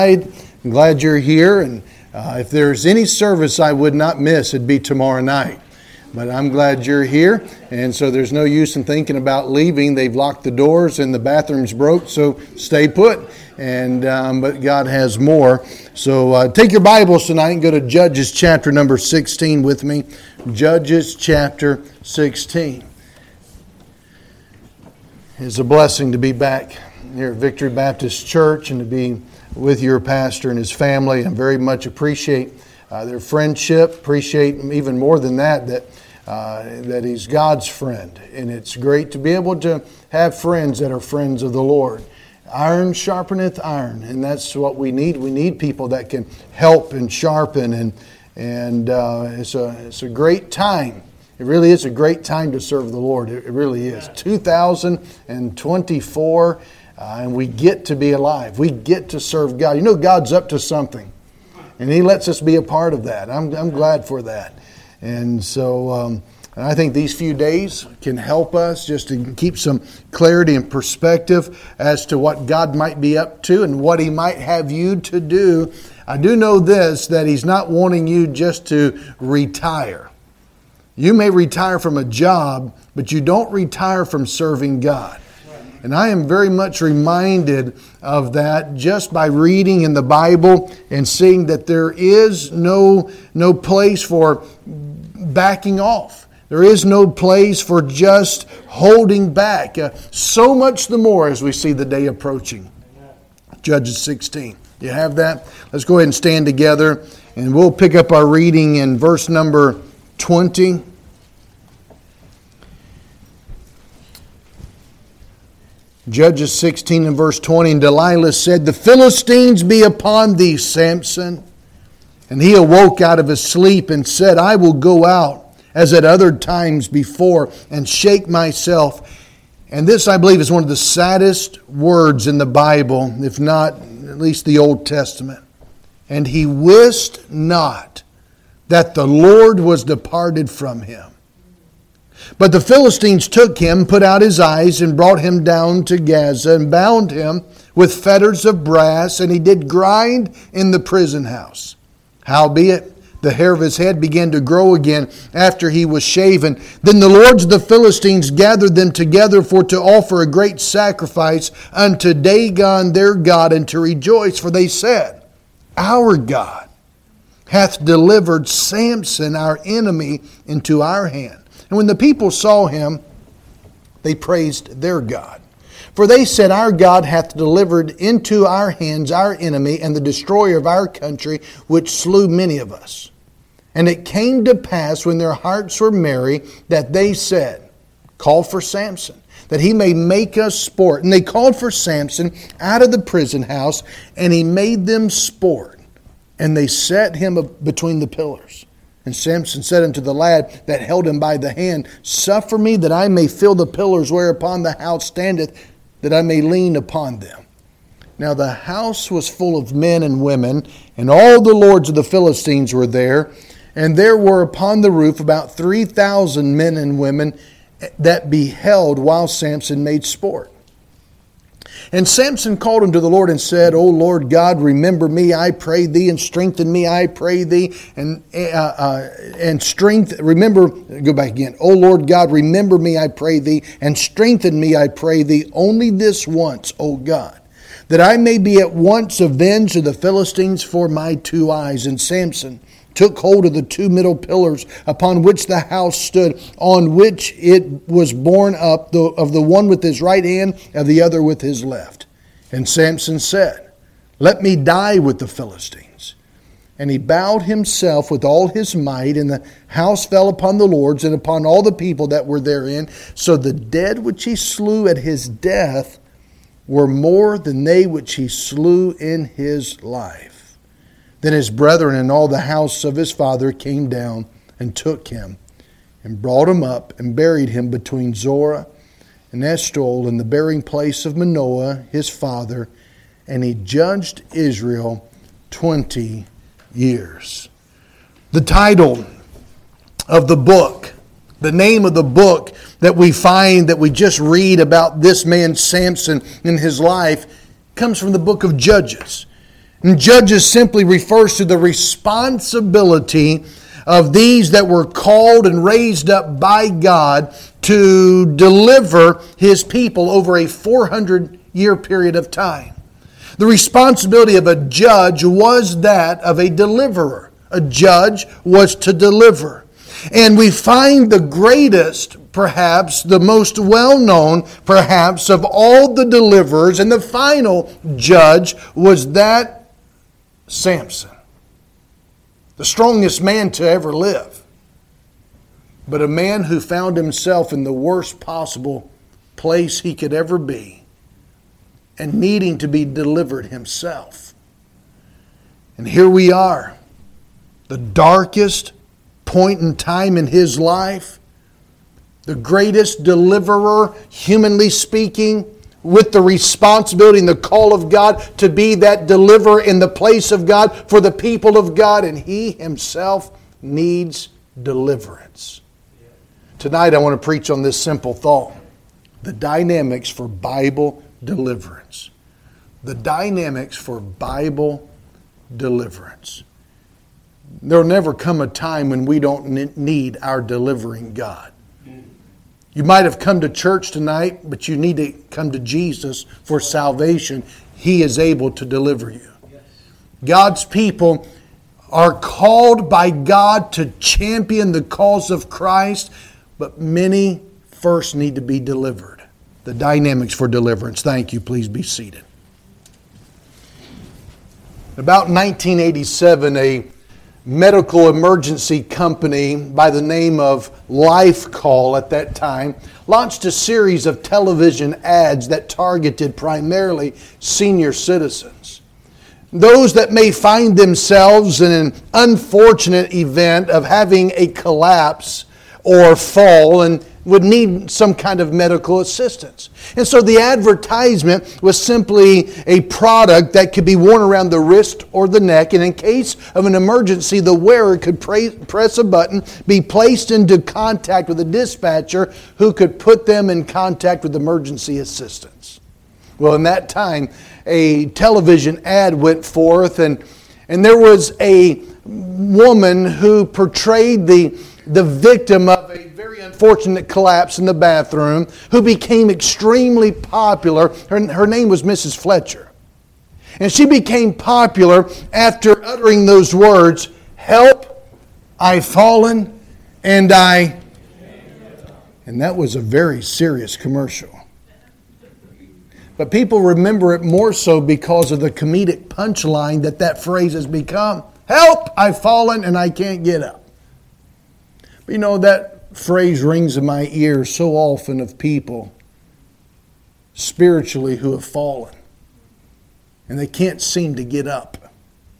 I'm glad you're here, and if there's any service I would not miss, it'd be tomorrow night. But I'm glad you're here, and so there's no use in thinking about leaving. They've locked the doors and the bathroom's broke, so stay put. And but God has more. So take your Bibles tonight and go to Judges chapter number 16 with me. Judges chapter 16. It's a blessing to be back here at Victory Baptist Church and to be with your pastor and his family. I very much appreciate their friendship. Appreciate even more than that he's God's friend. And it's great to be able to have friends that are friends of the Lord. Iron sharpeneth iron, and that's what we need. We need people that can help and sharpen, and it's a great time. It really is a great time to serve the Lord. It really is. 2024. And we get to be alive. We get to serve God. You know, God's up to something. And He lets us be a part of that. I'm glad for that. And so I think these few days can help us just to keep some clarity and perspective as to what God might be up to and what He might have you to do. I do know this, that He's not wanting you just to retire. You may retire from a job, but you don't retire from serving God. And I am very much reminded of that just by reading in the Bible and seeing that there is no place for backing off. There is no place for just holding back. So much the more as we see the day approaching. Judges 16. You have that? Let's go ahead and stand together and we'll pick up our reading in verse number 20. Judges 16 and verse 20, and Delilah said, "The Philistines be upon thee, Samson." And he awoke out of his sleep and said, "I will go out as at other times before and shake myself." And this, I believe, is one of the saddest words in the Bible, if not at least the Old Testament. "And he wist not that the Lord was departed from him. But the Philistines took him, put out his eyes, and brought him down to Gaza, and bound him with fetters of brass, and he did grind in the prison house. Howbeit, the hair of his head began to grow again after he was shaven. Then the lords of the Philistines gathered them together for to offer a great sacrifice unto Dagon their God, and to rejoice. For they said, Our God hath delivered Samson our enemy into our hand. And when the people saw him, they praised their God. For they said, Our God hath delivered into our hands our enemy and the destroyer of our country, which slew many of us. And it came to pass, when their hearts were merry, that they said, Call for Samson, that he may make us sport. And they called for Samson out of the prison house, and he made them sport. And they set him between the pillars. And Samson said unto the lad that held him by the hand, Suffer me that I may feel the pillars whereupon the house standeth, that I may lean upon them. Now the house was full of men and women, and all the lords of the Philistines were there. And there were upon the roof about 3,000 men and women that beheld while Samson made sport. And Samson called unto the Lord and said, O Lord God, remember me, I pray thee, and strengthen me, I pray thee, and strength. Remember, go back again. O Lord God, remember me, I pray thee, and strengthen me, I pray thee, only this once, O God, that I may be at once avenged of the Philistines for my two eyes. And Samson took hold of the two middle pillars upon which the house stood, on which it was borne up, of the one with his right hand, and the other with his left. And Samson said, Let me die with the Philistines. And he bowed himself with all his might, and the house fell upon the lords and upon all the people that were therein. So the dead which he slew at his death were more than they which he slew in his life. Then his brethren and all the house of his father came down and took him and brought him up and buried him between Zorah and Eshtaol in the burying place of Manoah his father. And he judged Israel 20 years. The title of the book, the name of the book that we find, that we just read about this man Samson in his life, comes from the book of Judges. And Judges simply refers to the responsibility of these that were called and raised up by God to deliver His people over a 400-year period of time. The responsibility of a judge was that of a deliverer. A judge was to deliver. And we find the greatest, perhaps, the most well-known, perhaps, of all the deliverers, and the final judge was that Samson. The strongest man to ever live. But a man who found himself in the worst possible place he could ever be, and needing to be delivered himself. And here we are, the darkest point in time in his life, the greatest deliverer, humanly speaking, with the responsibility and the call of God to be that deliverer in the place of God for the people of God, and he himself needs deliverance. Tonight I want to preach on this simple thought: the dynamics for Bible deliverance. The dynamics for Bible deliverance. There'll never come a time when we don't need our delivering God. You might have come to church tonight, but you need to come to Jesus for salvation. He is able to deliver you. God's people are called by God to champion the cause of Christ, but many first need to be delivered. The dynamics for deliverance. Thank you. Please be seated. About 1987, a medical emergency company by the name of Lifecall at that time launched a series of television ads that targeted primarily senior citizens. Those that may find themselves in an unfortunate event of having a collapse or fall and would need some kind of medical assistance. And so the advertisement was simply a product that could be worn around the wrist or the neck, and in case of an emergency, the wearer could press a button, be placed into contact with a dispatcher who could put them in contact with emergency assistance. Well, in that time, a television ad went forth, and there was a woman who portrayed the victim of a very unfortunate collapse in the bathroom, who became extremely popular. Her name was Mrs. Fletcher. And she became popular after uttering those words, "Help, I've fallen, and that was a very serious commercial. But people remember it more so because of the comedic punchline that phrase has become. Help, I've fallen, and I can't get up. You know, that phrase rings in my ears so often of people spiritually who have fallen and they can't seem to get up.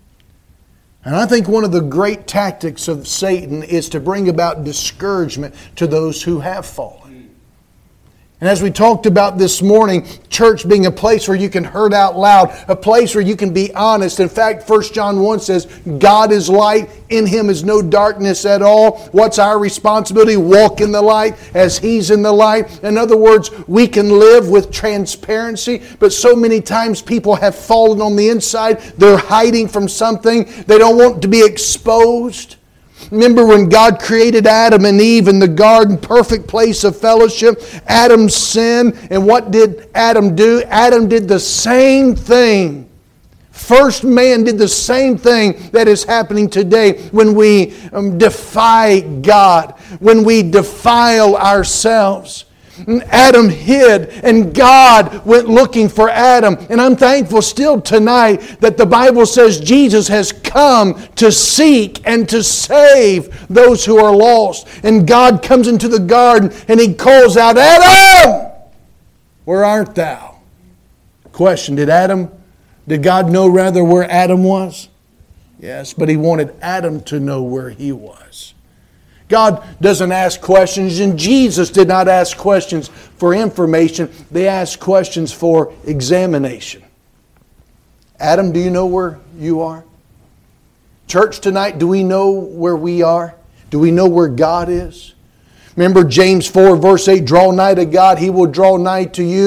And I think one of the great tactics of Satan is to bring about discouragement to those who have fallen. And as we talked about this morning, church being a place where you can hurt out loud, a place where you can be honest. In fact, 1 John 1 says, God is light, in Him is no darkness at all. What's our responsibility? Walk in the light as He's in the light. In other words, we can live with transparency, but so many times people have fallen on the inside. They're hiding from something. They don't want to be exposed. Remember when God created Adam and Eve in the garden, perfect place of fellowship? Adam sinned, and what did Adam do? Adam did the same thing. First man did the same thing that is happening today when we defy God, when we defile ourselves. Adam hid, and God went looking for Adam. And I'm thankful still tonight that the Bible says Jesus has come to seek and to save those who are lost. And God comes into the garden and He calls out, Adam, where art thou? Question, did God know rather where Adam was? Yes, but He wanted Adam to know where he was. God doesn't ask questions, and Jesus did not ask questions for information. They asked questions for examination. Adam, do you know where you are? Church tonight, do we know where we are? Do we know where God is? Remember James 4 verse 8, draw nigh to God, He will draw nigh to you.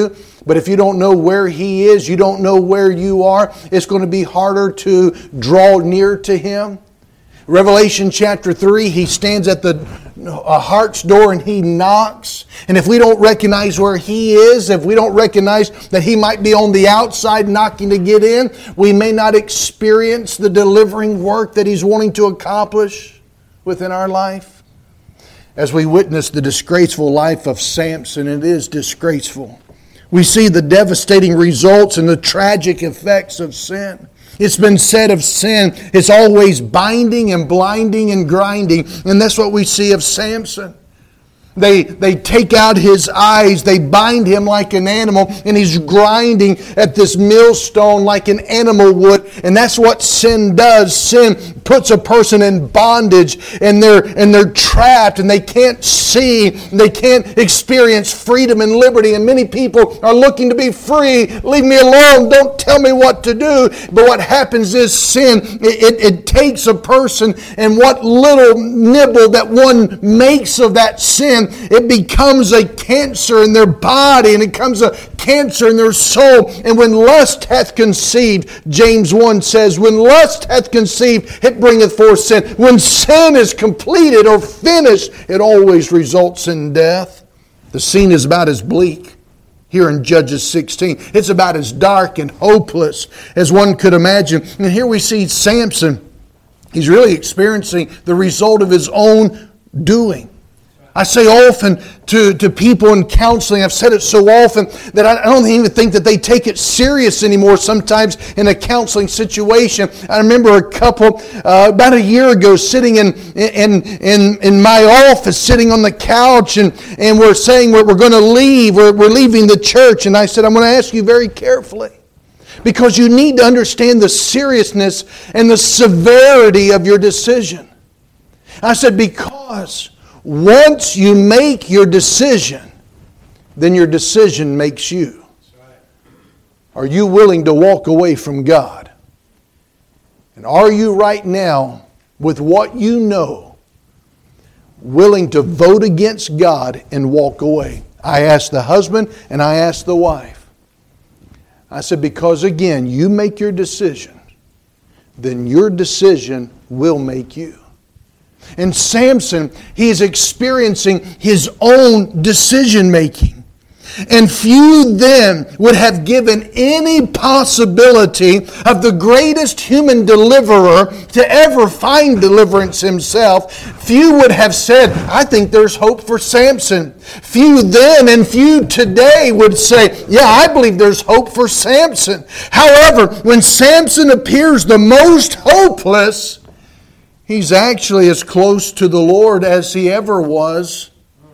But if you don't know where He is, you don't know where you are, it's going to be harder to draw near to Him. Revelation chapter 3, He stands at the heart's door and He knocks. And if we don't recognize where He is, if we don't recognize that He might be on the outside knocking to get in, we may not experience the delivering work that He's wanting to accomplish within our life. As we witness the disgraceful life of Samson, it is disgraceful. We see the devastating results and the tragic effects of sin. It's been said of sin, it's always binding and blinding and grinding. And that's what we see of Samson. They take out his eyes, they bind him like an animal, and he's grinding at this millstone like an animal would. And that's what sin does. Sin puts a person in bondage, and they're trapped, and they can't see, they can't experience freedom and liberty. And many people are looking to be free. Leave me alone, don't tell me what to do. But what happens is sin, it takes a person, and what little nibble that one makes of that sin, it becomes a cancer in their body, and it becomes a cancer in their soul. And when lust hath conceived, James 1 says, when lust hath conceived, it bringeth forth sin. When sin is completed or finished, it always results in death. The scene is about as bleak here in Judges 16. It's about as dark and hopeless as one could imagine. And here we see Samson. He's really experiencing the result of his own doing. I say often to people in counseling, I've said it so often that I don't even think that they take it serious anymore sometimes in a counseling situation. I remember a couple about a year ago sitting in my office, sitting on the couch, and we're saying we're going to leave, we're leaving the church. And I said, I'm going to ask you very carefully, because you need to understand the seriousness and the severity of your decision. I said, because once you make your decision, then your decision makes you. Are you willing to walk away from God? And are you right now, with what you know, willing to vote against God and walk away? I asked the husband and I asked the wife. I said, because again, you make your decision, then your decision will make you. And Samson, he is experiencing his own decision making. And few then would have given any possibility of the greatest human deliverer to ever find deliverance himself. Few would have said, I think there's hope for Samson. Few then and few today would say, yeah, I believe there's hope for Samson. However, when Samson appears the most hopeless, he's actually as close to the Lord as he ever was.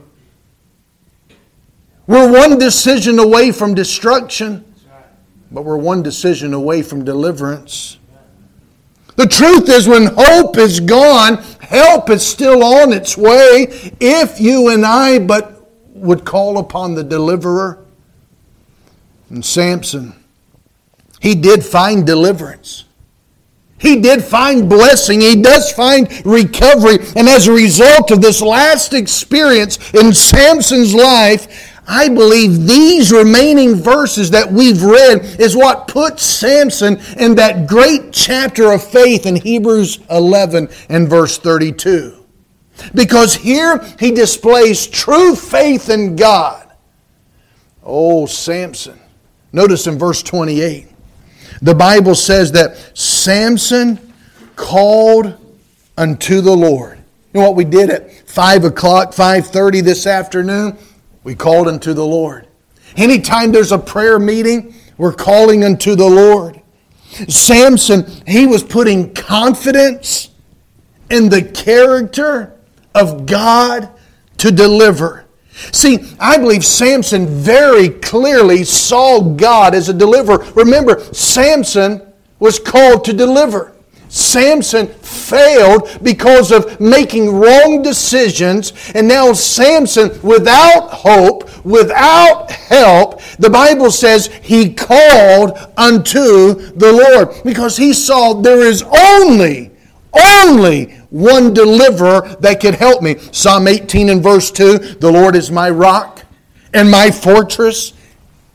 We're one decision away from destruction, but we're one decision away from deliverance. The truth is, when hope is gone, help is still on its way, if you and I but would call upon the deliverer. And Samson, he did find deliverance. He did find blessing. He does find recovery. And as a result of this last experience in Samson's life, I believe these remaining verses that we've read is what puts Samson in that great chapter of faith in Hebrews 11 and verse 32. Because here he displays true faith in God. Oh, Samson. Notice in verse 28. The Bible says that Samson called unto the Lord. You know what we did at 5 o'clock, 5:30 this afternoon? We called unto the Lord. Anytime there's a prayer meeting, we're calling unto the Lord. Samson, he was putting confidence in the character of God to deliver. See, I believe Samson very clearly saw God as a deliverer. Remember, Samson was called to deliver. Samson failed because of making wrong decisions. And now Samson, without hope, without help, the Bible says he called unto the Lord. Because he saw there is only one deliverer that could help me. Psalm 18 and verse 2, the Lord is my rock and my fortress,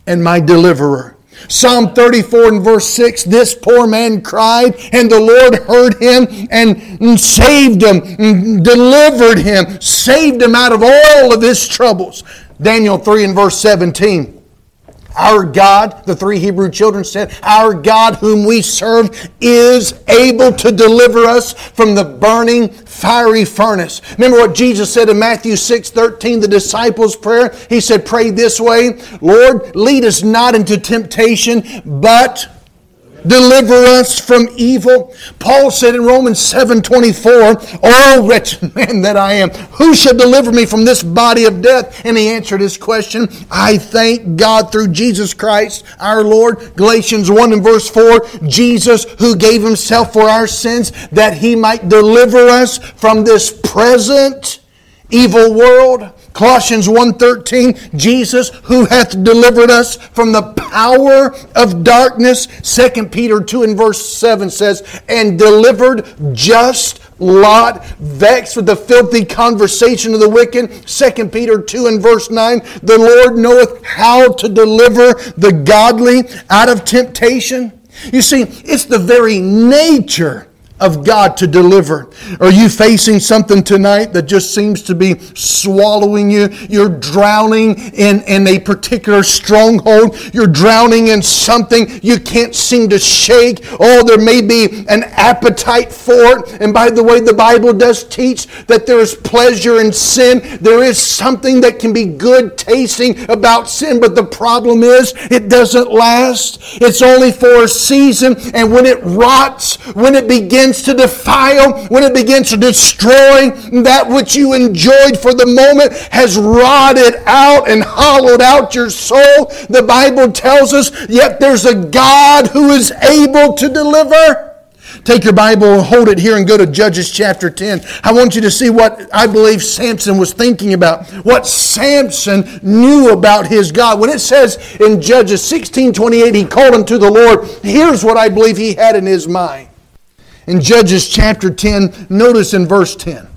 and my deliverer. Psalm 34 and verse 6, this poor man cried, and the Lord heard him and saved him, and delivered him, saved him out of all of his troubles. Daniel 3 and verse 17. Our God, the three Hebrew children said, our God whom we serve is able to deliver us from the burning fiery furnace. Remember what Jesus said in Matthew 6:13, the disciples' prayer? He said, pray this way, Lord, lead us not into temptation, but deliver us from evil. Paul said in Romans 7:24, oh, wretched man that I am, who shall deliver me from this body of death? And he answered his question, I thank God through Jesus Christ our Lord. Galatians 1 and verse 4, Jesus who gave himself for our sins that he might deliver us from this present evil world. Colossians 1:13, Jesus who hath delivered us from the power of darkness. 2 Peter 2 and verse 7 says, and delivered just Lot, vexed with the filthy conversation of the wicked. 2 Peter 2 and verse 9, the Lord knoweth how to deliver the godly out of temptation. You see, it's the very nature of God to deliver. Are you facing something tonight that just seems to be swallowing you? You're drowning in a particular stronghold. You're drowning in something you can't seem to shake. Oh, there may be an appetite for it. And by the way, the Bible does teach that there is pleasure in sin. There is something that can be good tasting about sin, but the problem is it doesn't last. It's only for a season, and when it rots, when it begins to defile, when it begins to destroy, that which you enjoyed for the moment has rotted out and hollowed out your soul. The Bible tells us, yet there's a God who is able to deliver. Take your Bible and hold it here and go to Judges chapter 10. I want you to see what I believe Samson was thinking about. What Samson knew about his God. When it says in Judges 16:28, he called unto the Lord, here's what I believe he had in his mind. In Judges chapter 10, notice in verse 10.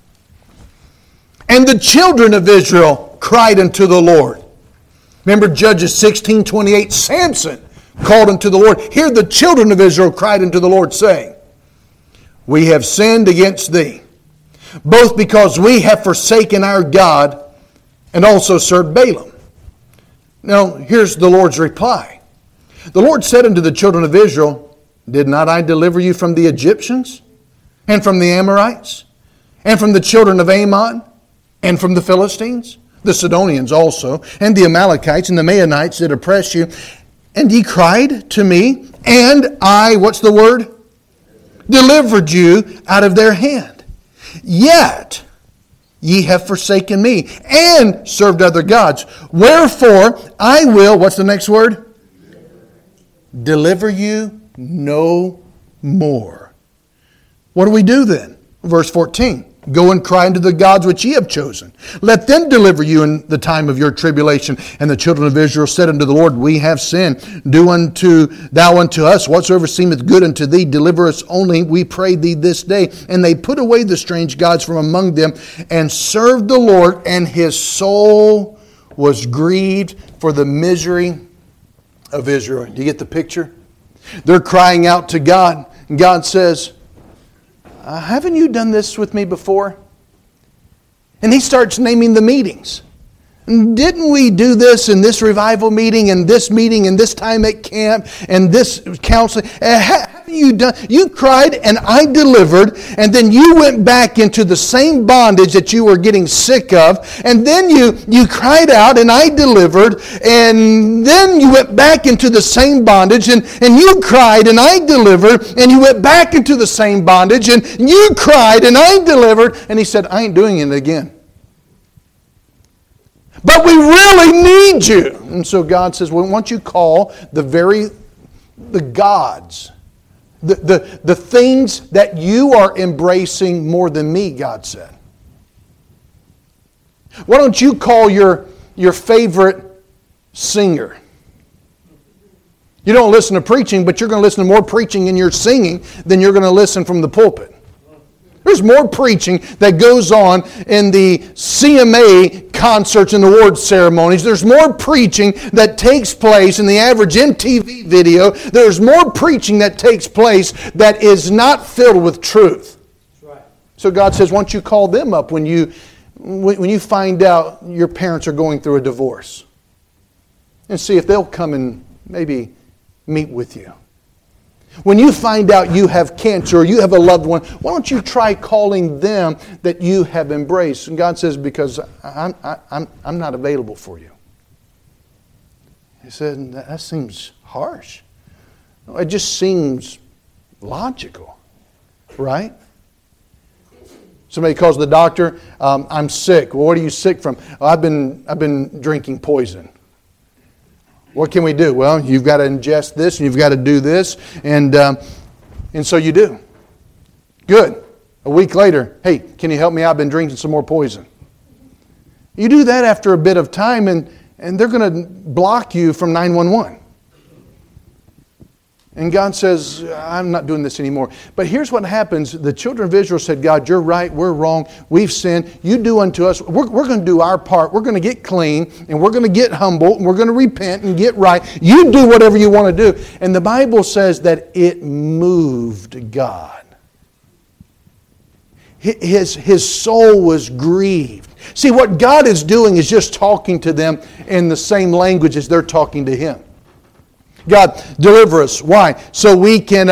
And the children of Israel cried unto the Lord. Remember Judges 16:28, Samson called unto the Lord. Here the children of Israel cried unto the Lord, saying, we have sinned against thee, both because we have forsaken our God and also served Balaam. Now, here's the Lord's reply. The Lord said unto the children of Israel, did not I deliver you from the Egyptians, and from the Amorites, and from the children of Ammon, and from the Philistines, the Sidonians also, and the Amalekites, and the Maonites that oppress you? And ye cried to me, and I, what's the word? Delivered you out of their hand. Yet ye have forsaken me, and served other gods. Wherefore I will, what's the next word? Deliver you no more. What do we do then? Verse 14. Go and cry unto the gods which ye have chosen. Let them deliver you in the time of your tribulation. And the children of Israel said unto the Lord, we have sinned. Do thou unto us whatsoever seemeth good unto thee. Deliver us only, we pray thee, this day. And they put away the strange gods from among them, and served the Lord, and his soul was grieved for the misery of Israel. Do you get the picture? They're crying out to God. And God says, haven't you done this with me before? And he starts naming the meetings. Didn't we do this in this revival meeting, and this meeting, and this time at camp, and this counseling? Haven't you done? You cried and I delivered, and then you went back into the same bondage that you were getting sick of, and then you cried out and I delivered, and then you went back into the same bondage, and you cried and I delivered, and you went back into the same bondage, and you cried and I delivered, and he said, I ain't doing it again. But we really need you. And so God says, well, why don't you call the gods, the things that you are embracing more than me, God said. Why don't you call your favorite singer? You don't listen to preaching, but you're going to listen to more preaching in your singing than you're going to listen from the pulpit. There's more preaching that goes on in the CMA concerts and award ceremonies. There's more preaching that takes place in the average MTV video. There's more preaching that takes place that is not filled with truth. That's right. So God says, why don't you call them up when you find out your parents are going through a divorce, and see if they'll come and maybe meet with you. When you find out you have cancer or you have a loved one, why don't you try calling them that you have embraced? And God says, because I'm not available for you. He said, that seems harsh. It just seems logical, right? Somebody calls the doctor, I'm sick. Well, what are you sick from? Oh, I've been drinking poison. What can we do? Well, you've got to ingest this and you've got to do this. And so you do. Good. A week later, hey, can you help me? I've been drinking some more poison. You do that after a bit of time and they're going to block you from 911. And God says, I'm not doing this anymore. But here's what happens. The children of Israel said, God, you're right, we're wrong, we've sinned. You do unto us. We're going to do our part. We're going to get clean, and we're going to get humble, and we're going to repent and get right. You do whatever you want to do. And the Bible says that it moved God. His soul was grieved. See, what God is doing is just talking to them in the same language as they're talking to Him. God, deliver us. Why? So we can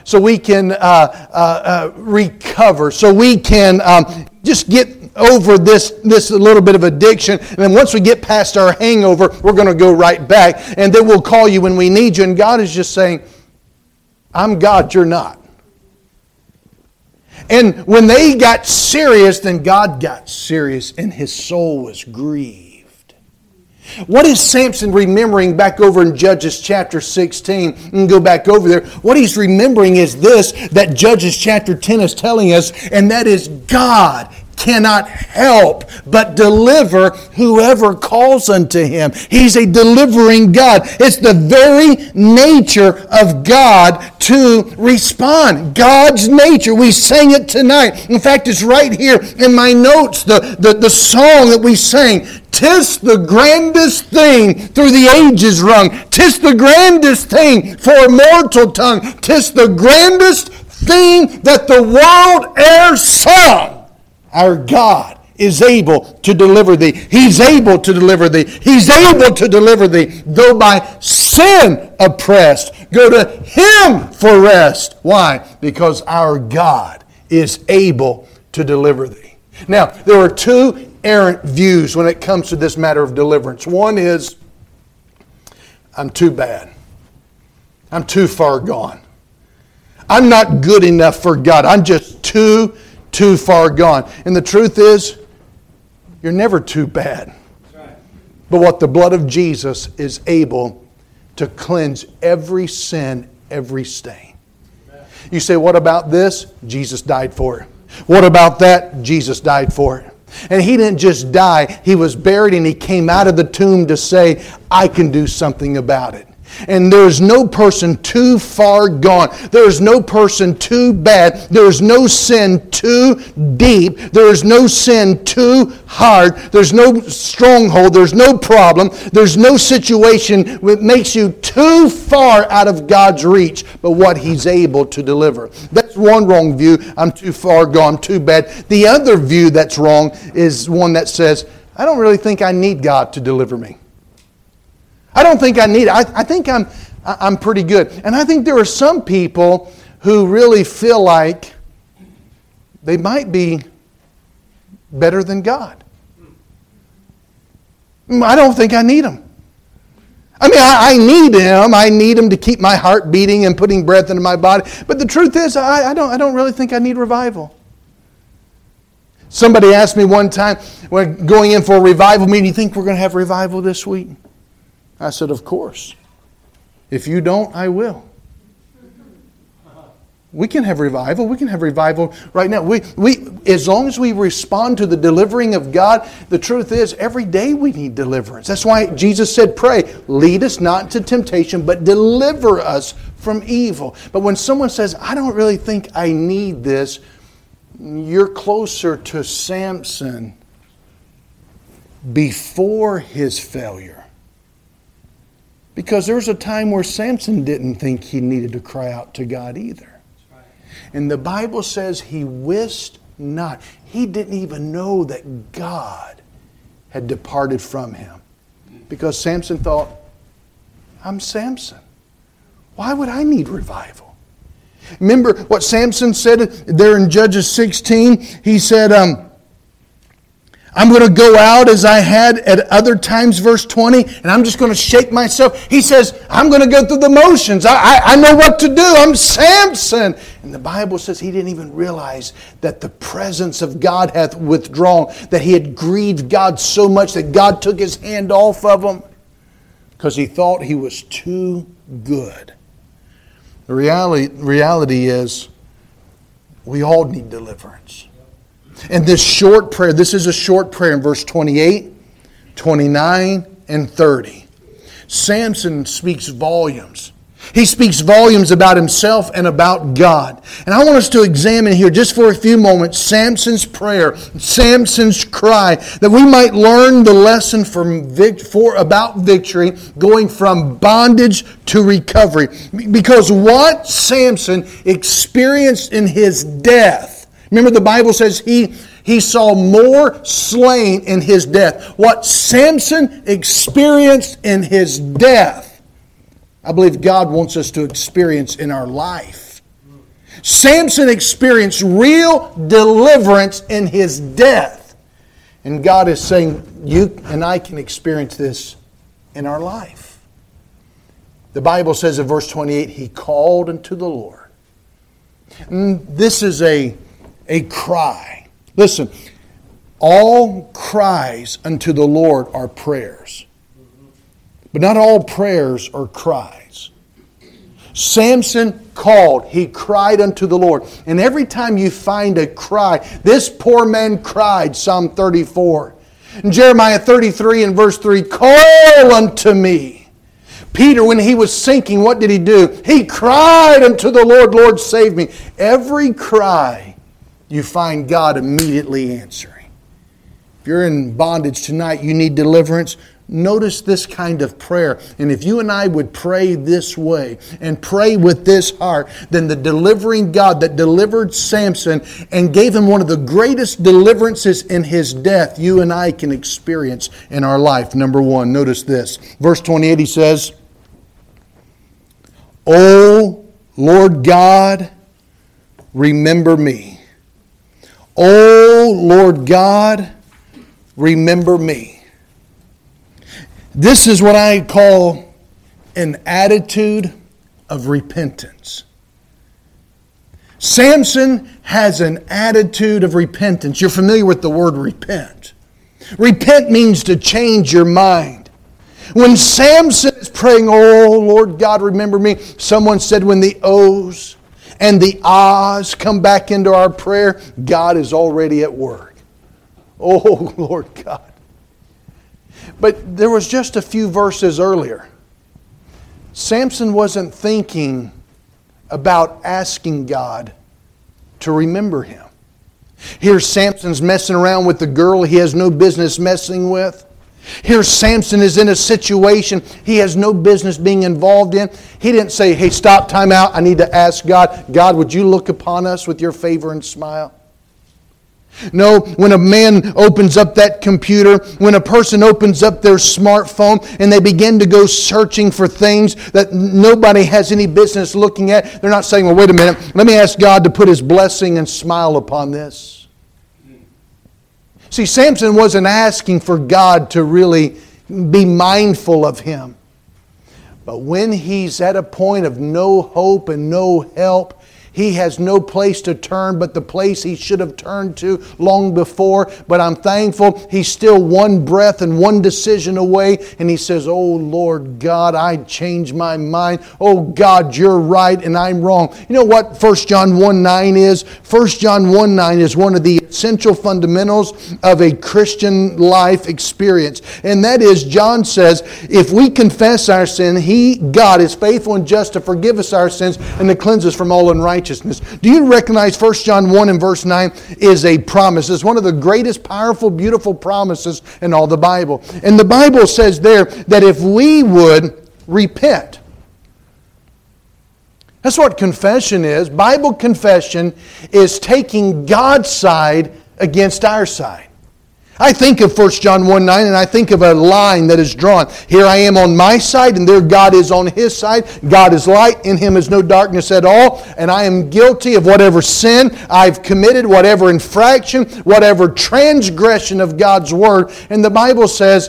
recover. So we can just get over this little bit of addiction. And then once we get past our hangover, we're going to go right back. And then we'll call you when we need you. And God is just saying, I'm God, you're not. And when they got serious, then God got serious and his soul was grieved. What is Samson remembering back over in Judges chapter 16? And go back over there. What he's remembering is this, that Judges chapter 10 is telling us, and that is God cannot help but deliver whoever calls unto Him. He's a delivering God. It's the very nature of God to respond. God's nature. We sang it tonight. In fact, it's right here in my notes, the song that we sang. 'Tis the grandest thing through the ages rung. 'Tis the grandest thing for a mortal tongue. 'Tis the grandest thing that the world e'er sung. Our God is able to deliver thee. He's able to deliver thee. He's able to deliver thee. Though by sin oppressed, go to Him for rest. Why? Because our God is able to deliver thee. Now, there are two errant views when it comes to this matter of deliverance. One is, I'm too bad. I'm too far gone. I'm not good enough for God. I'm just too far gone. And the truth is, you're never too bad. But what the blood of Jesus is able to cleanse every sin, every stain. You say, what about this? Jesus died for it. What about that? Jesus died for it. And He didn't just die. He was buried and He came out of the tomb to say, I can do something about it. And there is no person too far gone. There is no person too bad. There is no sin too deep. There is no sin too hard. There's no stronghold. There's no problem. There's no situation that makes you too far out of God's reach, but what He's able to deliver. That's one wrong view. I'm too far gone, too bad. The other view that's wrong is one that says, I don't really think I need God to deliver me. I don't think I need it. I think I'm pretty good. And I think there are some people who really feel like they might be better than God. I don't think I need Him. I mean, I need Him. I need Him to keep my heart beating and putting breath into my body. But the truth is, I don't really think I need revival. Somebody asked me one time, when going in for a revival meeting, you think we're going to have revival this week? I said, of course. If you don't, I will. We can have revival. We can have revival right now. We as long as we respond to the delivering of God, the truth is, every day we need deliverance. That's why Jesus said, pray, lead us not into temptation, but deliver us from evil. But when someone says, I don't really think I need this, you're closer to Samson before his failure. Because there was a time where Samson didn't think he needed to cry out to God either. And the Bible says he wist not. He didn't even know that God had departed from him. Because Samson thought, I'm Samson. Why would I need revival? Remember what Samson said there in Judges 16? He said, I'm going to go out as I had at other times, verse 20, and I'm just going to shake myself. He says, I'm going to go through the motions. I know what to do. I'm Samson. And the Bible says he didn't even realize that the presence of God hath withdrawn, that he had grieved God so much that God took his hand off of him because he thought he was too good. The reality is we all need deliverance. And this short prayer, this is a short prayer in verse 28, 29, and 30. Samson speaks volumes. He speaks volumes about himself and about God. And I want us to examine here just for a few moments Samson's prayer, Samson's cry, that we might learn the lesson about victory, going from bondage to recovery. Because what Samson experienced in his death, remember the Bible says he saw more slain in his death. What Samson experienced in his death, I believe God wants us to experience in our life. Samson experienced real deliverance in his death. And God is saying, you and I can experience this in our life. The Bible says in verse 28, he called unto the Lord. And this is a cry. Listen, all cries unto the Lord are prayers. But not all prayers are cries. Samson called. He cried unto the Lord. And every time you find a cry, this poor man cried, Psalm 34. In Jeremiah 33 and verse 3, call unto me. Peter, when he was sinking, what did he do? He cried unto the Lord, Lord, save me. Every cry, you find God immediately answering. If you're in bondage tonight, you need deliverance. Notice this kind of prayer. And if you and I would pray this way and pray with this heart, then the delivering God that delivered Samson and gave him one of the greatest deliverances in his death, you and I can experience in our life. Number one, notice this. Verse 28, he says, O Lord God, remember me. O Lord God, remember me. This is what I call an attitude of repentance. Samson has an attitude of repentance. You're familiar with the word repent. Repent means to change your mind. When Samson is praying, oh Lord God, remember me, someone said when the O's and the ahs come back into our prayer, God is already at work. Oh Lord God. But there was just a few verses earlier. Samson wasn't thinking about asking God to remember him. Here Samson's messing around with the girl he has no business messing with. Here Samson is in a situation he has no business being involved in. He didn't say, hey, stop, time out. I need to ask God. God, would you look upon us with your favor and smile? No, when a man opens up that computer, when a person opens up their smartphone and they begin to go searching for things that nobody has any business looking at, they're not saying, well, wait a minute, let me ask God to put His blessing and smile upon this. See, Samson wasn't asking for God to really be mindful of him. But when he's at a point of no hope and no help, he has no place to turn but the place he should have turned to long before. But I'm thankful he's still one breath and one decision away. And he says, oh Lord God, I changed my mind. Oh God, you're right and I'm wrong. You know what 1 John 1:9 is? 1 John 1:9 is one of the essential fundamentals of a Christian life experience. And that is, John says, if we confess our sin, God, is faithful and just to forgive us our sins and to cleanse us from all unrighteousness. Do you recognize 1 John 1 and verse 9 is a promise? It's one of the greatest, powerful, beautiful promises in all the Bible. And the Bible says there that if we would repent. That's what confession is. Bible confession is taking God's side against our side. I think of 1 John 1 9 and I think of a line that is drawn. Here I am on my side and there God is on His side. God is light, in Him is no darkness at all. And I am guilty of whatever sin I've committed, whatever infraction, whatever transgression of God's Word. And the Bible says,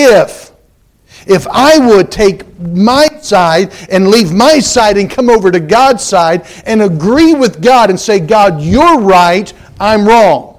if I would take my side and leave my side and come over to God's side and agree with God and say, God, you're right, I'm wrong.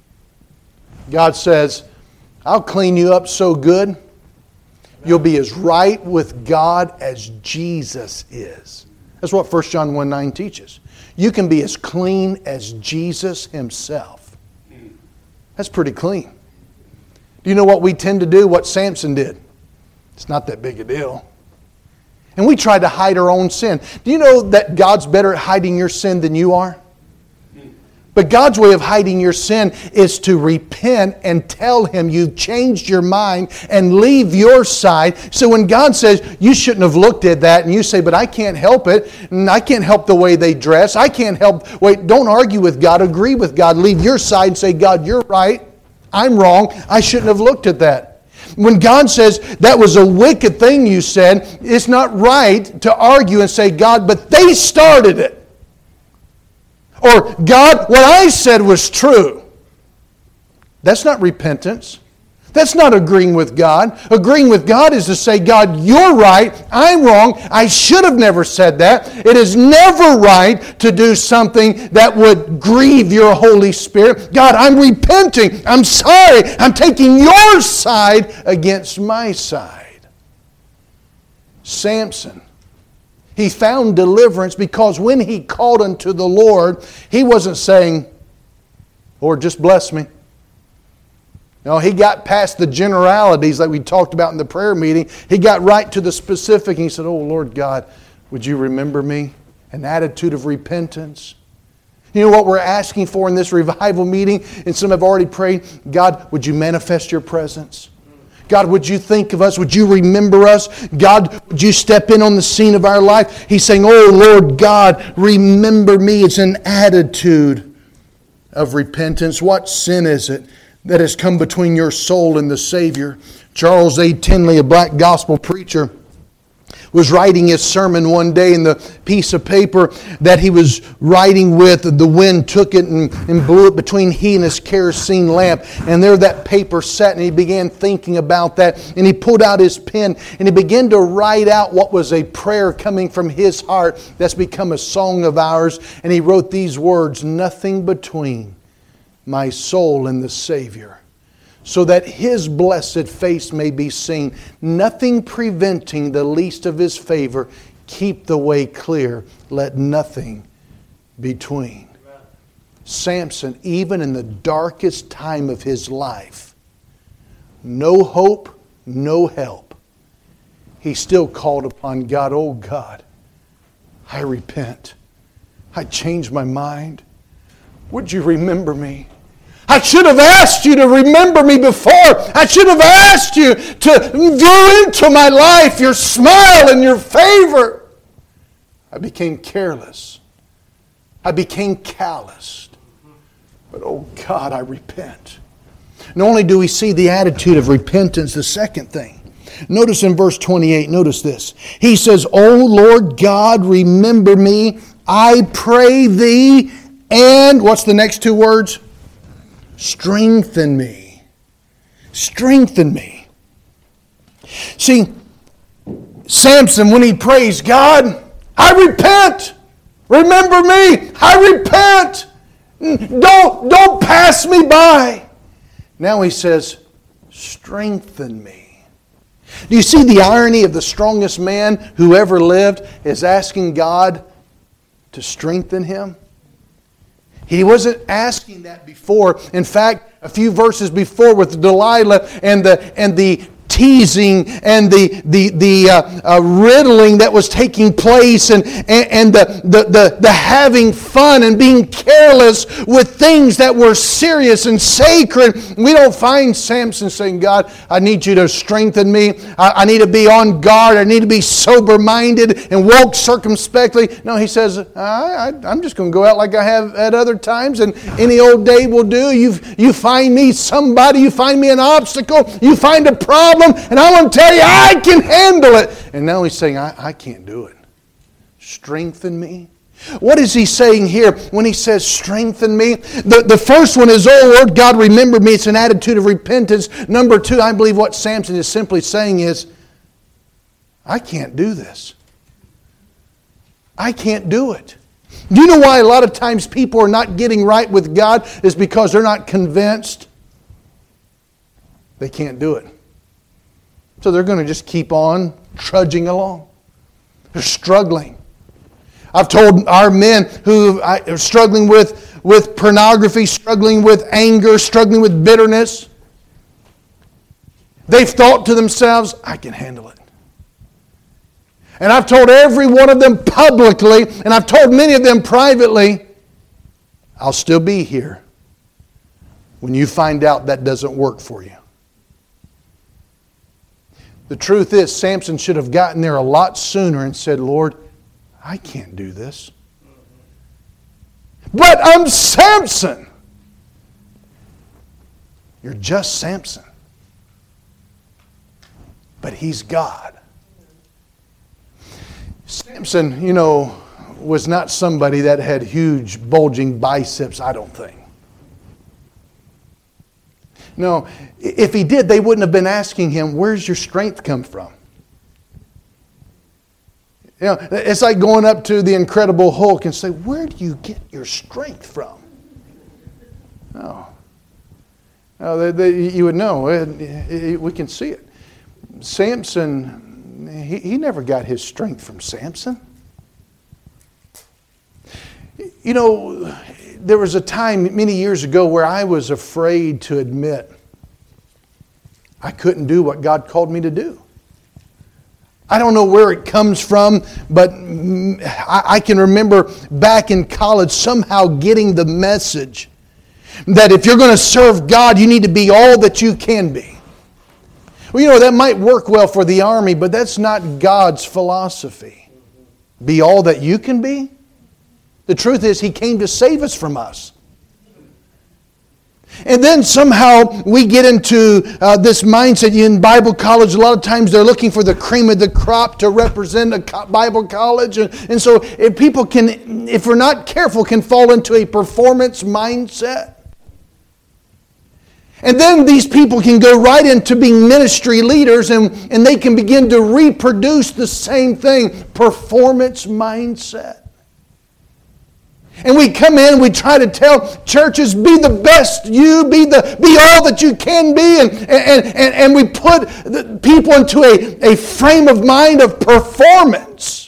God says, I'll clean you up so good, you'll be as right with God as Jesus is. That's what 1 John 1 9 teaches. You can be as clean as Jesus Himself. That's pretty clean. Do you know what we tend to do? What Samson did? It's not that big a deal. And we try to hide our own sin. Do you know that God's better at hiding your sin than you are? But God's way of hiding your sin is to repent and tell Him you've changed your mind and leave your side. So when God says, you shouldn't have looked at that, and you say, but I can't help it, and I can't help the way they dress, I can't help, wait, don't argue with God, agree with God, leave your side and say, God, you're right, I'm wrong, I shouldn't have looked at that. When God says, that was a wicked thing you said, it's not right to argue and say, God, but they started it. Or, God, what I said was true. That's not repentance. That's not agreeing with God. Agreeing with God is to say, God, you're right, I'm wrong, I should have never said that. It is never right to do something that would grieve your Holy Spirit. God, I'm repenting, I'm sorry, I'm taking your side against my side. Samson, he found deliverance because when he called unto the Lord, he wasn't saying, Lord, just bless me. No, he got past the generalities like we talked about in the prayer meeting. He got right to the specific. And he said, oh, Lord God, would you remember me? An attitude of repentance. You know what we're asking for in this revival meeting? And some have already prayed, God, would you manifest your presence? God, would you think of us? Would you remember us? God, would you step in on the scene of our life? He's saying, oh, Lord God, remember me. It's an attitude of repentance. What sin is it that has come between your soul and the Savior? Charles A. Tinley, a black gospel preacher, was writing his sermon one day, and the piece of paper that he was writing with, the wind took it and blew it between he and his kerosene lamp. And there that paper sat, and he began thinking about that. And he pulled out his pen, and he began to write out what was a prayer coming from his heart that's become a song of ours. And he wrote these words, nothing between my soul and the Savior, so that His blessed face may be seen, nothing preventing the least of His favor. Keep the way clear, let nothing between. Amen. Samson, even in the darkest time of his life, no hope, no help, he still called upon God. Oh God, I repent. I changed my mind. Would you remember me? I should have asked you to remember me before. I should have asked you to view into my life your smile and your favor. I became careless. I became calloused. But oh God, I repent. Not only do we see the attitude of repentance, the second thing. Notice in verse 28, notice this. He says, O Lord God, remember me, I pray thee, and what's the next two words? Strengthen me. Strengthen me. See, Samson, when he prays, God, I repent. Remember me. I repent. Don't pass me by. Now he says, strengthen me. Do you see the irony of the strongest man who ever lived is asking God to strengthen him? He wasn't asking that before. In fact, a few verses before with Delilah and the teasing and the riddling that was taking place and the having fun and being careless with things that were serious and sacred. We don't find Samson saying, God, I need you to strengthen me. I need to be on guard. I need to be sober-minded and walk circumspectly. No, he says, I'm just going to go out like I have at other times, and any old day will do. You find me somebody, you find me an obstacle, you find a problem, and I want to tell you, I can handle it. And now he's saying, I can't do it. Strengthen me. What is he saying here when he says, strengthen me? The first one is, oh Lord God, remember me. It's an attitude of repentance. Number two, I believe what Samson is simply saying is, I can't do this. I can't do it. Do you know why a lot of times people are not getting right with God? Is because they're not convinced they can't do it. So they're going to just keep on trudging along. They're struggling. I've told our men who are struggling with pornography, struggling with anger, struggling with bitterness, they've thought to themselves, I can handle it. And I've told every one of them publicly, and I've told many of them privately, I'll still be here when you find out that doesn't work for you. The truth is, Samson should have gotten there a lot sooner and said, Lord, I can't do this. But I'm Samson. You're just Samson. But he's God. Samson, was not somebody that had huge bulging biceps, I don't think. No, if he did, they wouldn't have been asking him, where's your strength come from? It's like going up to the Incredible Hulk and say, where do you get your strength from? No. You would know. We can see it. Samson, he never got his strength from Samson. There was a time many years ago where I was afraid to admit I couldn't do what God called me to do. I don't know where it comes from, but I can remember back in college somehow getting the message that if you're going to serve God, you need to be all that you can be. Well, that might work well for the army, but that's not God's philosophy. Be all that you can be? The truth is, He came to save us from us. And then somehow we get into this mindset in Bible college. A lot of times they're looking for the cream of the crop to represent a Bible college. And so if people can, if we're not careful, can fall into a performance mindset. And then these people can go right into being ministry leaders and they can begin to reproduce the same thing, performance mindset. And we come in and we try to tell churches, be the best you, be all that you can be. And we put the people into a frame of mind of performance.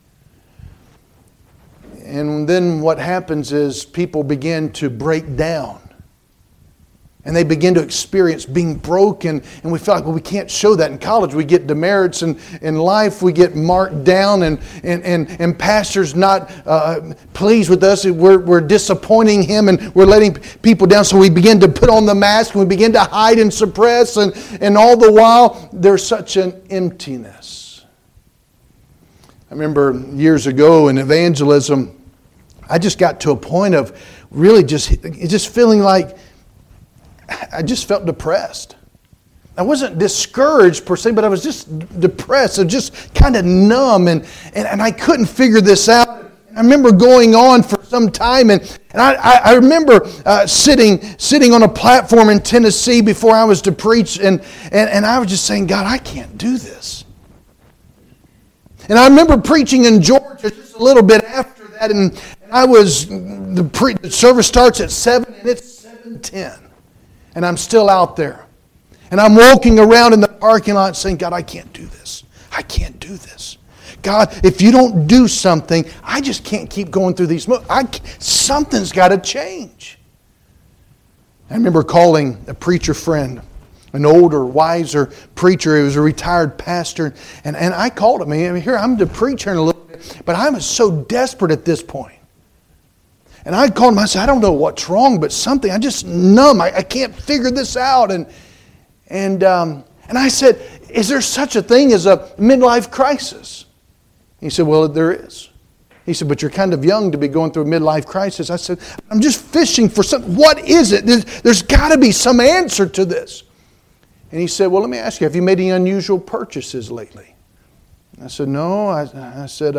And then what happens is people begin to break down. And they begin to experience being broken. And we feel like, we can't show that in college. We get demerits, and in life we get marked down, and pastors not pleased with us. We're disappointing him, and we're letting people down. So we begin to put on the mask, and we begin to hide and suppress. And all the while, there's such an emptiness. I remember years ago in evangelism, I just got to a point of really just feeling like I just felt depressed. I wasn't discouraged per se, but I was just depressed. I was just kind of numb, and I couldn't figure this out. I remember going on for some time, and I remember sitting on a platform in Tennessee before I was to preach, and I was just saying, God, I can't do this. And I remember preaching in Georgia just a little bit after that, and I was the service starts at 7, and it's 7:10. And I'm still out there. And I'm walking around in the parking lot saying, God, I can't do this. I can't do this. God, if you don't do something, I just can't keep going through these. Something's got to change. I remember calling a preacher friend, an older, wiser preacher. He was a retired pastor. And I called him. Here, I'm the preacher in a little bit. But I was so desperate at this point. And I called him. I said, I don't know what's wrong, but something. I'm just numb. I can't figure this out. And I said, is there such a thing as a midlife crisis? He said, well, there is. He said, but you're kind of young to be going through a midlife crisis. I said, I'm just fishing for something. What is it? There's got to be some answer to this. And he said, well, let me ask you, have you made any unusual purchases lately? I said, no. I said,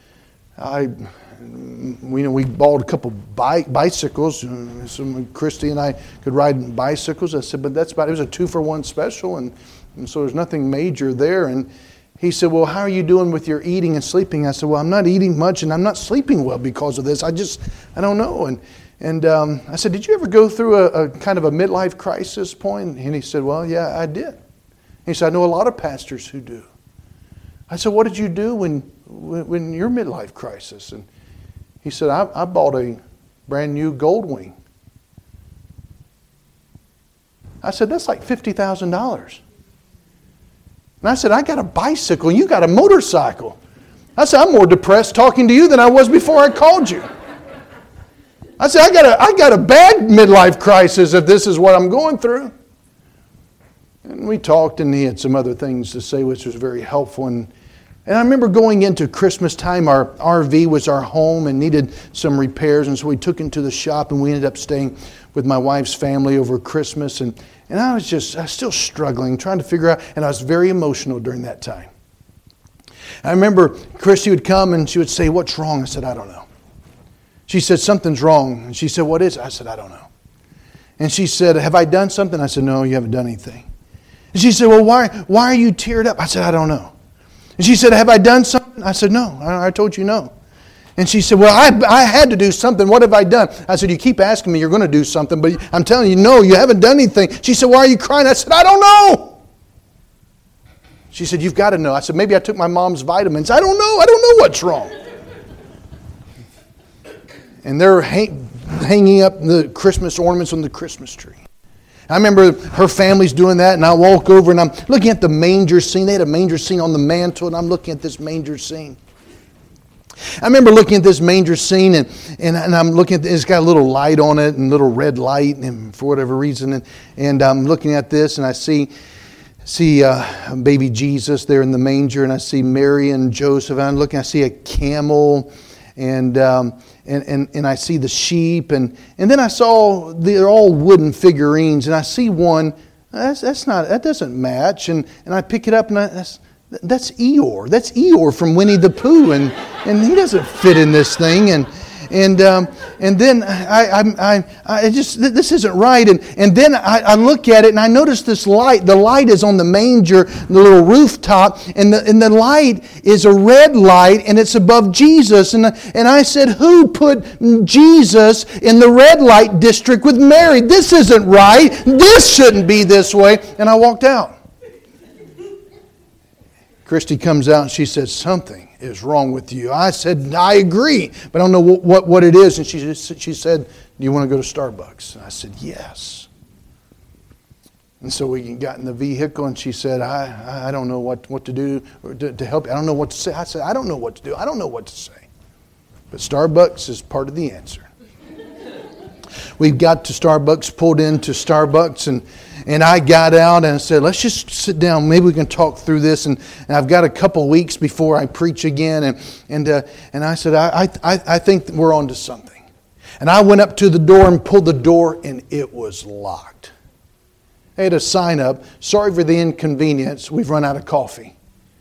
we bought a couple bicycles. So Christy and I could ride bicycles. I said, but that's about it. It was a 2-for-1 special, and so there's nothing major there. And he said, well, how are you doing with your eating and sleeping? I said, well, I'm not eating much and I'm not sleeping well because of this. I don't know. And I said, did you ever go through a kind of a midlife crisis point? And he said, well, yeah, I did. He said, I know a lot of pastors who do. I said, what did you do when your midlife crisis? And he said, I bought a brand new Goldwing. I said, that's like $50,000. And I said, I got a bicycle and you got a motorcycle. I said, I'm more depressed talking to you than I was before I called you. I said, I got a bad midlife crisis if this is what I'm going through. And we talked, and he had some other things to say, which was very helpful. And I remember going into Christmas time, our RV was our home and needed some repairs. And so we took it to the shop, and we ended up staying with my wife's family over Christmas. And I was still struggling, trying to figure out, and I was very emotional during that time. I remember Christy would come and she would say, what's wrong? I said, I don't know. She said, something's wrong. And she said, what is it? I said, I don't know. And she said, have I done something? I said, no, you haven't done anything. And she said, well, why are you teared up? I said, I don't know. And she said, have I done something? I said, no, I told you no. And she said, well, I had to do something. What have I done? I said, you keep asking me you're going to do something, but I'm telling you, no, you haven't done anything. She said, why are you crying? I said, I don't know. She said, you've got to know. I said, maybe I took my mom's vitamins. I don't know what's wrong. And they're hanging up the Christmas ornaments on the Christmas tree. I remember her family's doing that, and I walk over and I'm looking at the manger scene. They had a manger scene on the mantle, and I'm looking at this manger scene. I remember looking at this manger scene, and I'm looking at it. It's got a little light on it, and a little red light, and for whatever reason. And I'm looking at this, and I see baby Jesus there in the manger, and I see Mary and Joseph. And I'm looking, I see a camel, and I see the sheep, and then I saw they're all wooden figurines, and I see one that doesn't match, and I pick it up, and that's Eeyore. That's Eeyore from Winnie the Pooh, and he doesn't fit in this thing, and then I just, this isn't right. And then I look at it and I notice this light. The light is on the manger, the little rooftop, and the light is a red light, and it's above Jesus. And I said, who put Jesus in the red light district with Mary? This isn't right. This shouldn't be this way. And I walked out. Christy comes out and she says, something is wrong with you. I said, I agree, but I don't know what it is. And she said, do you want to go to Starbucks? And I said, yes. And so we got in the vehicle, and she said, I don't know what to do to help you. I don't know what to say. I said, I don't know what to do. I don't know what to say. But Starbucks is part of the answer. We got to Starbucks, pulled into Starbucks, and I got out and I said, let's just sit down. Maybe we can talk through this. And I've got a couple weeks before I preach again. And I said, I think we're on to something. And I went up to the door and pulled the door, and it was locked. They had a sign up, sorry for the inconvenience, we've run out of coffee.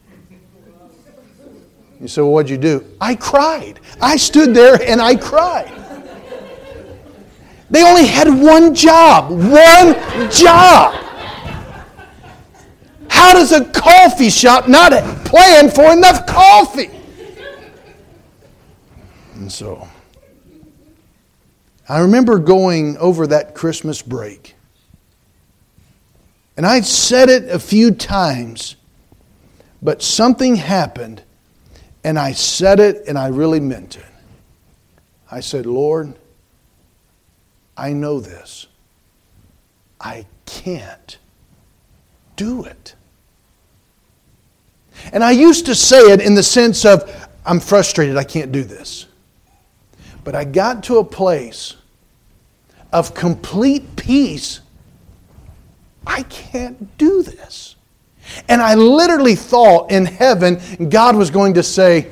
You said, well, what'd you do? I cried. I stood there and I cried. They only had one job. One job. How does a coffee shop not plan for enough coffee? And so, I remember going over that Christmas break. And I'd said it a few times, but something happened. And I said it, and I really meant it. I said, Lord, I know this. I can't do it. And I used to say it in the sense of, I'm frustrated, I can't do this. But I got to a place of complete peace. I can't do this. And I literally thought in heaven, God was going to say,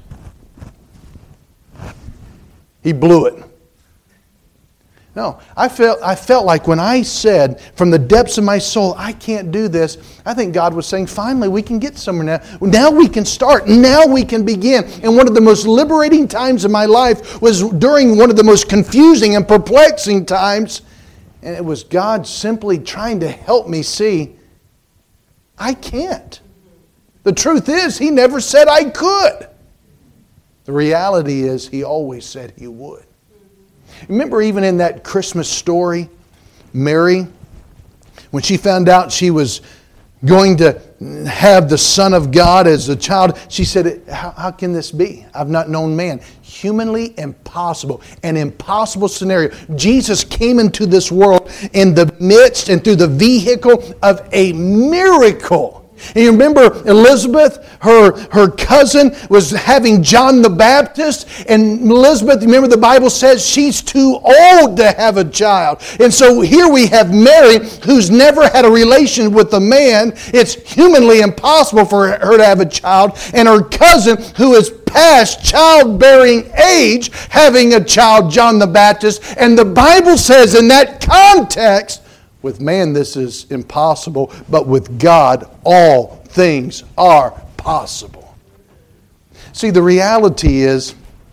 He blew it. No, I felt like when I said from the depths of my soul, I can't do this, I think God was saying, finally, we can get somewhere now. Now we can start. Now we can begin. And one of the most liberating times of my life was during one of the most confusing and perplexing times. And it was God simply trying to help me see, I can't. The truth is, He never said I could. The reality is, He always said He would. Remember even in that Christmas story, Mary, when she found out she was going to have the Son of God as a child, she said, how can this be? I've not known man. Humanly impossible. An impossible scenario. Jesus came into this world in the midst and through the vehicle of a miracle. And you remember Elizabeth, her cousin, was having John the Baptist. And Elizabeth, remember the Bible says she's too old to have a child. And so here we have Mary, who's never had a relation with a man. It's humanly impossible for her to have a child. And her cousin, who is past childbearing age, having a child, John the Baptist. And the Bible says in that context, with man, this is impossible, but with God, all things are possible. See, the reality is,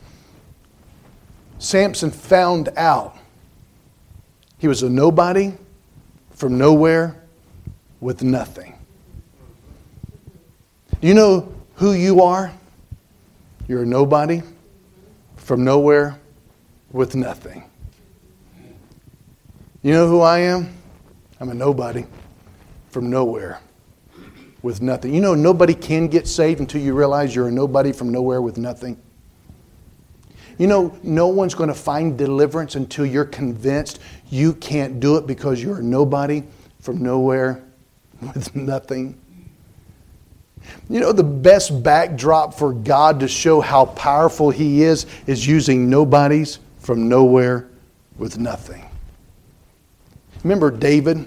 Samson found out he was a nobody from nowhere with nothing. Do you know who you are? You're a nobody from nowhere with nothing. You know who I am? I'm a nobody from nowhere with nothing. You know, nobody can get saved until you realize you're a nobody from nowhere with nothing. You know, no one's going to find deliverance until you're convinced you can't do it because you're a nobody from nowhere with nothing. You know, the best backdrop for God to show how powerful He is using nobodies from nowhere with nothing. Remember David?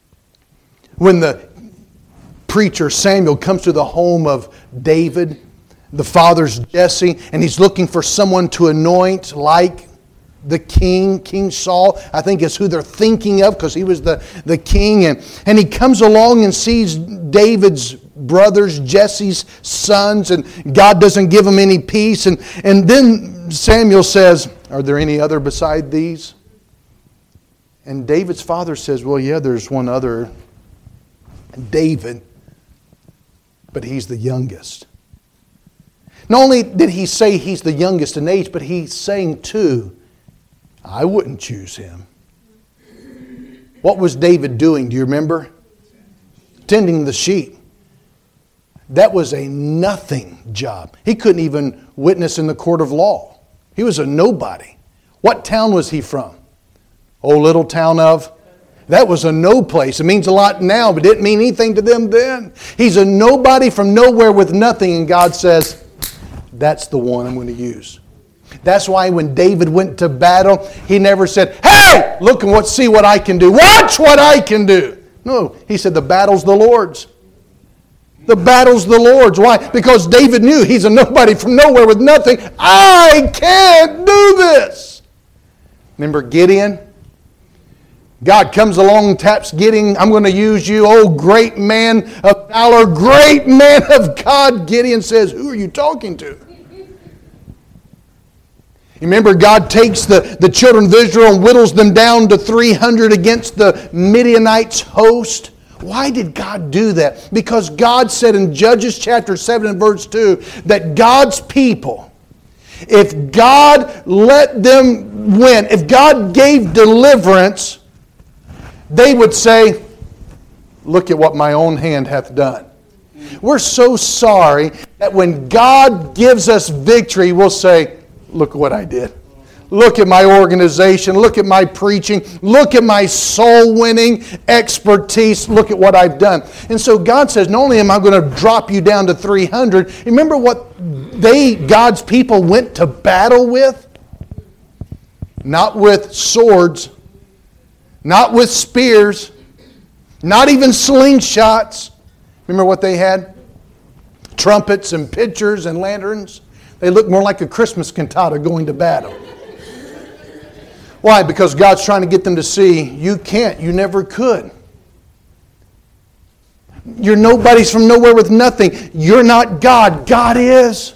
When the preacher Samuel comes to the home of David, the father's Jesse, and he's looking for someone to anoint like the king, King Saul, I think is who they're thinking of because he was the king. And he comes along and sees David's brothers, Jesse's sons, and God doesn't give him any peace. And then Samuel says, are there any other beside these? And David's father says, well, yeah, there's one other, David, but he's the youngest. Not only did he say he's the youngest in age, but he's saying too, I wouldn't choose him. What was David doing? Do you remember? Tending the sheep. That was a nothing job. He couldn't even witness in the court of law. He was a nobody. What town was he from? Oh, little town of? That was a no place. It means a lot now, but it didn't mean anything to them then. He's a nobody from nowhere with nothing, and God says, that's the one I'm going to use. That's why when David went to battle, he never said, hey, look and see what I can do. Watch what I can do. No, he said, the battle's the Lord's. The battle's the Lord's. Why? Because David knew he's a nobody from nowhere with nothing. I can't do this. Remember Gideon? God comes along and taps Gideon. I'm going to use you, oh great man of valor, great man of God. Gideon says, who are you talking to? You remember God takes the children of Israel and whittles them down to 300 against the Midianites' host. Why did God do that? Because God said in Judges chapter 7 and verse 2 that God's people, if God let them win, if God gave deliverance, they would say, look at what my own hand hath done. We're so sorry that when God gives us victory, we'll say, look what I did. Look at my organization. Look at my preaching. Look at my soul-winning expertise. Look at what I've done. And so God says, not only am I going to drop you down to 300, remember what God's people went to battle with? Not with swords, not with spears, not even slingshots. Remember what they had? Trumpets and pitchers and lanterns. They looked more like a Christmas cantata going to battle. Why? Because God's trying to get them to see, you can't, you never could. You're nobody's from nowhere with nothing. You're not God. God is.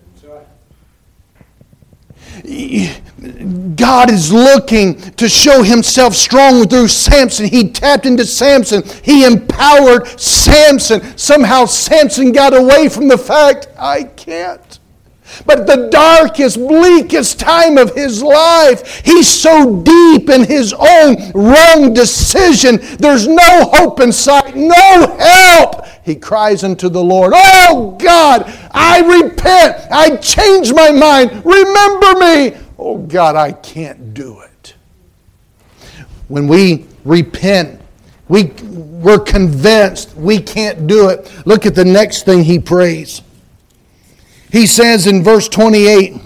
God is looking to show Himself strong through Samson. He tapped into Samson. He empowered Samson. Somehow Samson got away from the fact, I can't. But at the darkest, bleakest time of his life, he's so deep in his own wrong decision. There's no hope in sight, no help. He cries unto the Lord, oh God, I repent. I change my mind. Remember me. Oh God, I can't do it. When we repent, we're convinced we can't do it. Look at the next thing he prays. He says in verse 28,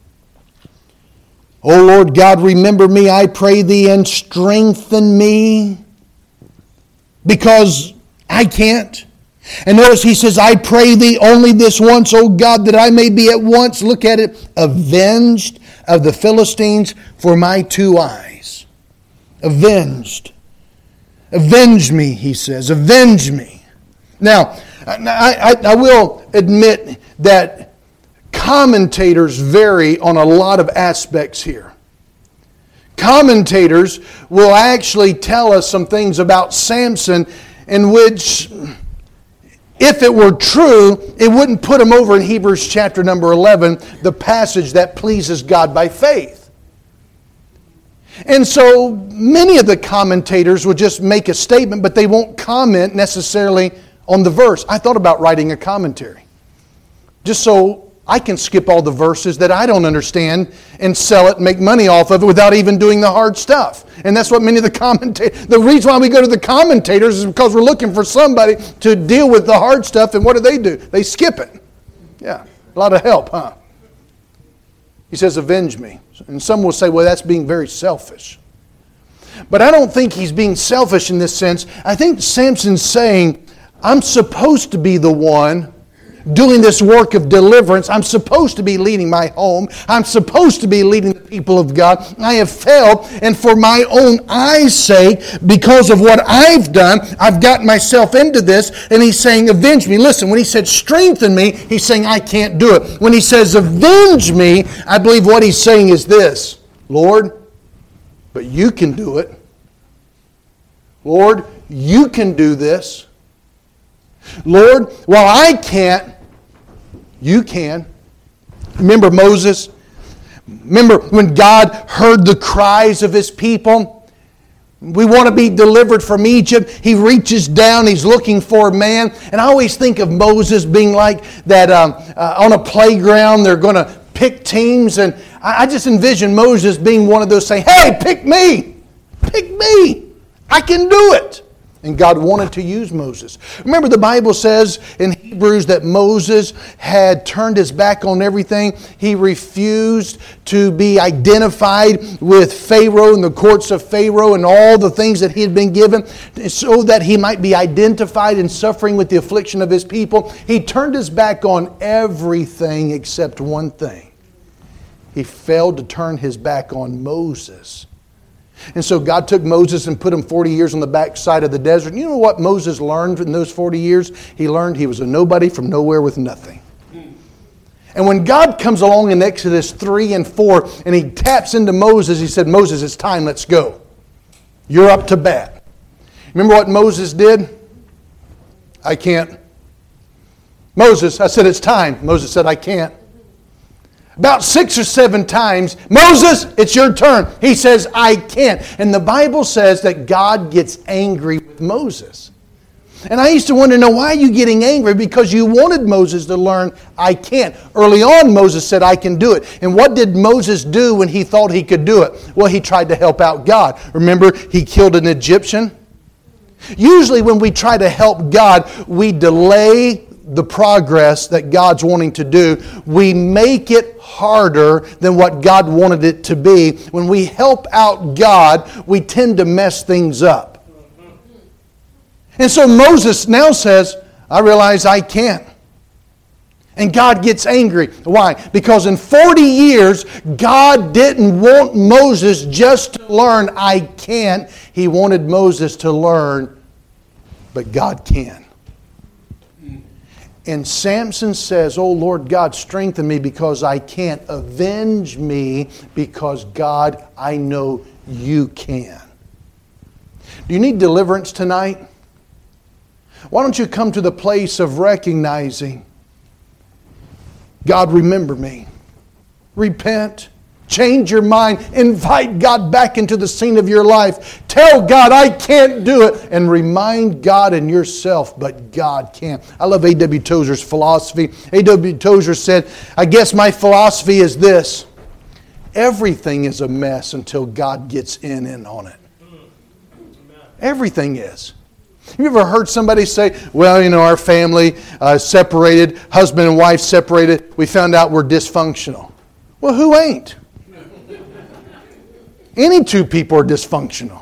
O Lord God, remember me, I pray Thee, and strengthen me, because I can't. And notice he says, I pray Thee only this once, O God, that I may be at once, look at it, avenged of the Philistines for my 2 eyes. Avenged. Avenge me, he says. Avenge me. Now, I will admit that commentators vary on a lot of aspects here. Commentators will actually tell us some things about Samson in which, if it were true, it wouldn't put him over in Hebrews chapter number 11, the passage that pleases God by faith. And so many of the commentators will just make a statement, but they won't comment necessarily on the verse. I thought about writing a commentary, just so I can skip all the verses that I don't understand and sell it and make money off of it without even doing the hard stuff. And that's what many of the commentators, the reason why we go to the commentators is because we're looking for somebody to deal with the hard stuff, and what do? They skip it. Yeah, a lot of help, huh? He says, avenge me. And some will say, well, that's being very selfish. But I don't think he's being selfish in this sense. I think Samson's saying, I'm supposed to be the one doing this work of deliverance. I'm supposed to be leading my home. I'm supposed to be leading the people of God. I have failed, and for my own eye's sake, because of what I've done, I've gotten myself into this, and he's saying, avenge me. Listen, when he said strengthen me, he's saying I can't do it. When he says avenge me, I believe what he's saying is this, Lord, but you can do it. Lord, you can do this. Lord, while I can't, you can. Remember Moses? Remember when God heard the cries of His people? We want to be delivered from Egypt. He reaches down. He's looking for a man. And I always think of Moses being like that on a playground. They're going to pick teams. And I just envision Moses being one of those saying, hey, pick me. Pick me. I can do it. And God wanted to use Moses. Remember, the Bible says in Hebrews that Moses had turned his back on everything. He refused to be identified with Pharaoh and the courts of Pharaoh and all the things that he had been given so that he might be identified in suffering with the affliction of his people. He turned his back on everything except one thing. He failed to turn his back on Moses. And so God took Moses and put him 40 years on the backside of the desert. You know what Moses learned in those 40 years? He learned he was a nobody from nowhere with nothing. And when God comes along in Exodus 3 and 4 and He taps into Moses, He said, Moses, it's time, let's go. You're up to bat. Remember what Moses did? I can't. Moses, I said, it's time. Moses said, I can't. About 6 or 7 times, Moses, it's your turn. He says, I can't. And the Bible says that God gets angry with Moses. And I used to wonder, why are you getting angry? Because you wanted Moses to learn, I can't. Early on, Moses said, I can do it. And what did Moses do when he thought he could do it? Well, he tried to help out God. Remember, he killed an Egyptian? Usually when we try to help God, we delay the progress that God's wanting to do. We make it harder than what God wanted it to be. When we help out God, we tend to mess things up. And so Moses now says, I realize I can't. And God gets angry. Why? Because in 40 years, God didn't want Moses just to learn, I can't. He wanted Moses to learn, but God can. And Samson says, oh Lord God, strengthen me because I can't. Avenge me because God, I know you can. Do you need deliverance tonight? Why don't you come to the place of recognizing, God, remember me. Repent. Change your mind. Invite God back into the scene of your life. Tell God, I can't do it. And remind God and yourself, but God can. I love A.W. Tozer's philosophy. A.W. Tozer said, I guess my philosophy is this. Everything is a mess until God gets in on it. Everything is. Have you ever heard somebody say, well, our family separated, husband and wife separated, we found out we're dysfunctional. Well, who ain't? Any two people are dysfunctional.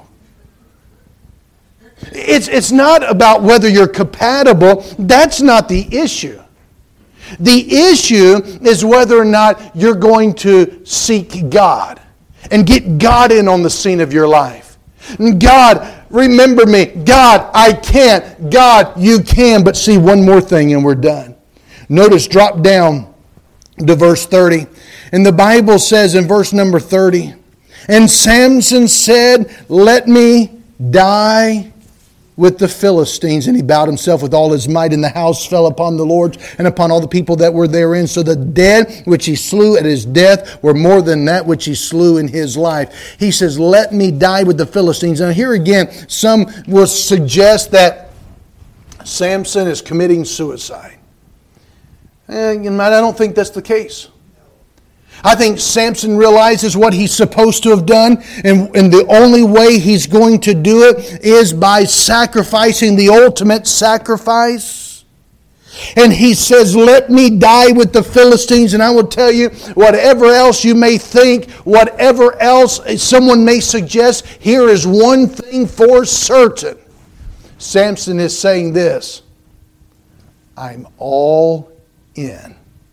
It's not about whether you're compatible. That's not the issue. The issue is whether or not you're going to seek God and get God in on the scene of your life. God, remember me. God, I can't. God, you can. But see, one more thing and we're done. Notice, drop down to verse 30. And the Bible says in verse number 30, and Samson said, let me die with the Philistines. And he bowed himself with all his might, and the house fell upon the lords and upon all the people that were therein. So the dead which he slew at his death were more than that which he slew in his life. He says, let me die with the Philistines. Now here again, some will suggest that Samson is committing suicide. And I don't think that's the case. I think Samson realizes what he's supposed to have done, and the only way he's going to do it is by sacrificing the ultimate sacrifice. And he says, let me die with the Philistines. And I will tell you, whatever else you may think, whatever else someone may suggest, here is one thing for certain. Samson is saying this, I'm all in.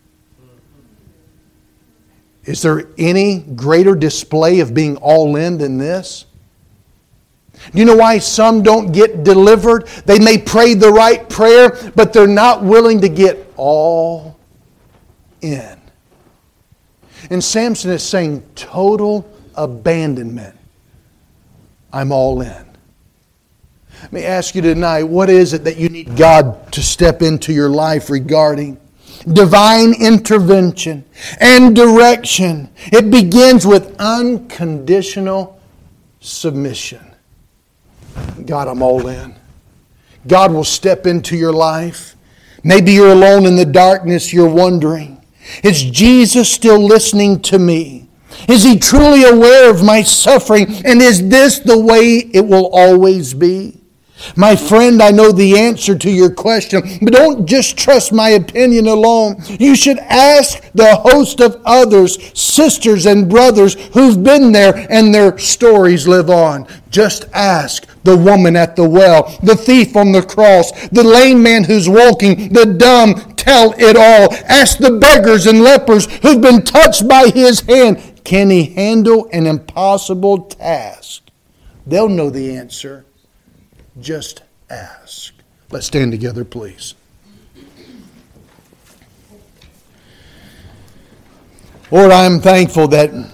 Is there any greater display of being all in than this? Do you know why some don't get delivered? They may pray the right prayer, but they're not willing to get all in. And Samson is saying total abandonment. I'm all in. Let me ask you tonight, what is it that you need God to step into your life regarding? Divine intervention and direction. It begins with unconditional submission. God, I'm all in. God will step into your life. Maybe you're alone in the darkness, you're wondering, is Jesus still listening to me? Is He truly aware of my suffering? And is this the way it will always be? My friend, I know the answer to your question, but don't just trust my opinion alone. You should ask the host of others, sisters and brothers who've been there and their stories live on. Just ask the woman at the well, the thief on the cross, the lame man who's walking, the dumb, tell it all. Ask the beggars and lepers who've been touched by His hand. Can He handle an impossible task? They'll know the answer. Just ask. Let's stand together, please. Lord, I'm thankful that